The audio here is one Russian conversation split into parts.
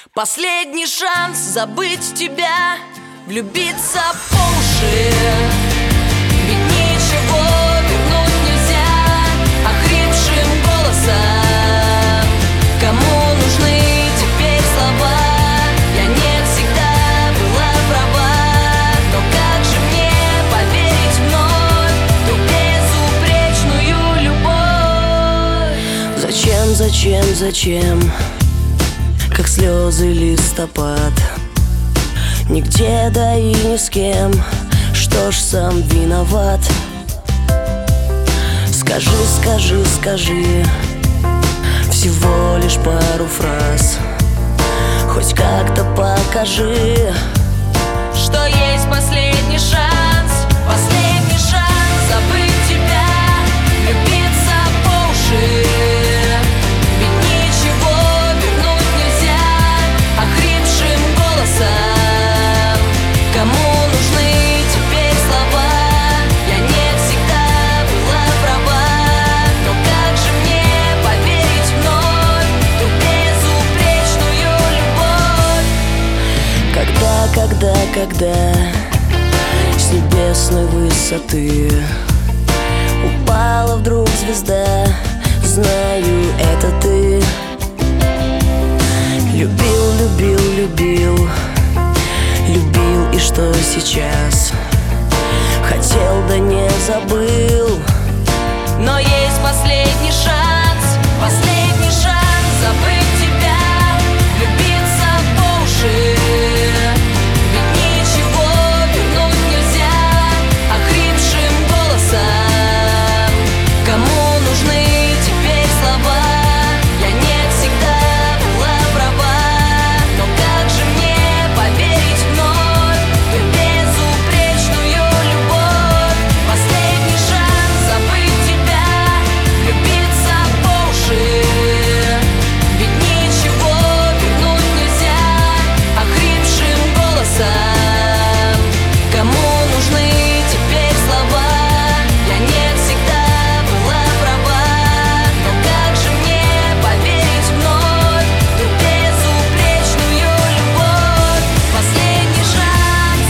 Последний шанс забыть тебя, влюбиться по уши. Ведь ничего вернуть нельзя охрипшим голосом. Кому нужны теперь слова? Я не всегда была права, но как же мне поверить вновь в ту безупречную любовь? Зачем? Как слезы листопад, нигде, да и ни с кем. Что ж, сам виноват. Скажи, всего лишь пару фраз, хоть как-то покажи, что есть последний шанс. Последний шанс забыть тебя, влюбиться по уши. Ведь ничего вернуть нельзя охрипшим голосом. Кому нужны теперь слова? Я не всегда была права, но как же мне поверить вновь в ту безупречную любовь? Когда с небесной высоты упала вдруг звезда, знаю, это ты. Любил, и что сейчас? Хотел, да не забыл. Но есть последний шанс забыть тебя, влюбиться по уши. Ведь ничего вернуть нельзя охрипшим голосом. Кому нужны теперь слова? Я не всегда была права, но как же мне поверить вновь в ту безупречную любовь? Последний шанс забыть тебя, влюбиться по уши. Ведь ничего вернуть нельзя охрипшим голосом. Кому нужны теперь слова? Я не всегда была права, но как же мне поверить вновь в ту безупречную любовь? Последний шанс.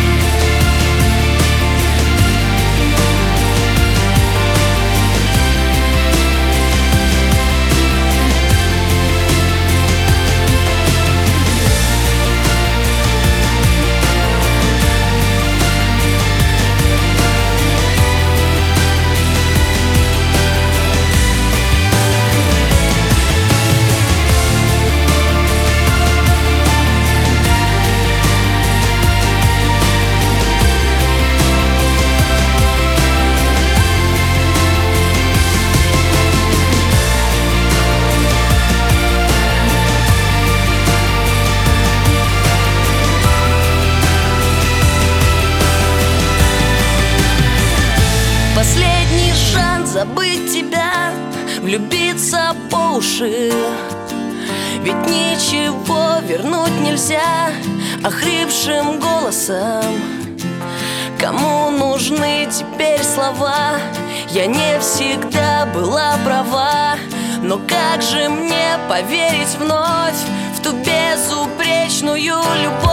Последний шанс забыть тебя, влюбиться по уши. Ведь ничего вернуть нельзя охрипшим голосом. Кому нужны теперь слова? Я не всегда была права, но как же мне поверить вновь в ту безупречную любовь?